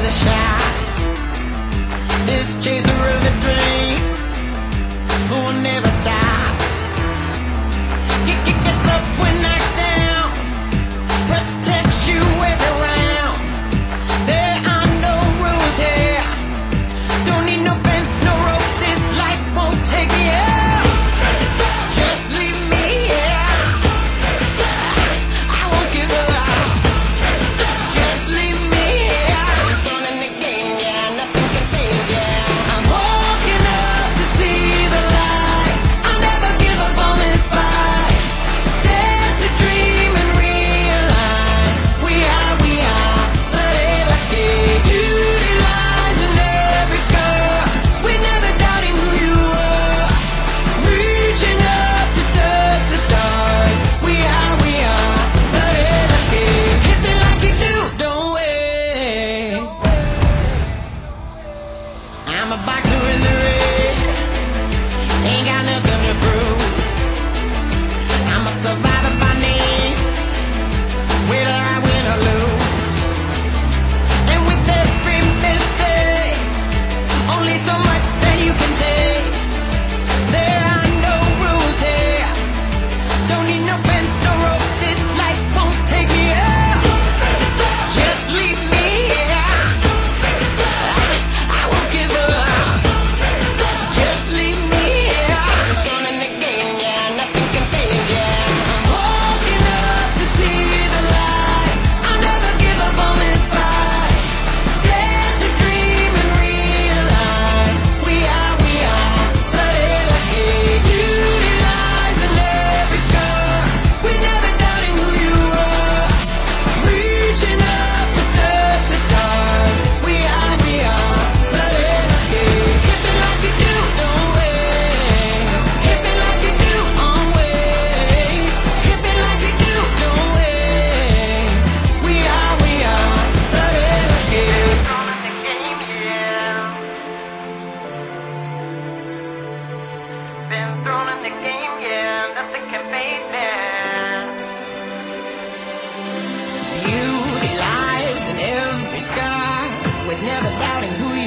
the shots. This chaser of a dream will never stop. Gets up when knocked down, protects you every round. There are no rules here. Don't need no fence, no rope. This life won't take me out. Just leave me here. I won't give up. Just leave me here. I'm running the game, yeah. Nothing can fail, yeah. I'm walking up to see the light. I'll never give up on this fight. Dare to dream and realize we are bloody lucky. Beauty lies in every scar. We're never doubting who you are. Reaching up to touch the stars. We are bloody lucky. Hit me like you do, don't wait. I'm a boxer in the ring. Ain't got nothing to prove. I'm a survivor by name. Whether I win or lose. And with every mistake, only so much that you can take. There are no rules here. Don't need no fence, no rope. This life won't take me out. Just leave me here. I won't give up. Just leave me here. I'm running the game, yeah. Nothing can fail, yeah. I'm walking up to see the light. I'll never give up on this fight. Dare to dream and realize we are bloody lucky. Beauty lies in every scar. We're never doubting who you are. Reaching up to touch the stars. We are bloody lucky. Hit me like you do, don't wait. Hit me like you do, always. Hit me like you do, don't wait. We are bloody lucky. Thrown in the game, yeah. Been thrown in the game, yeah. Nothing can fade me. Beauty lies in every scar. With never doubting who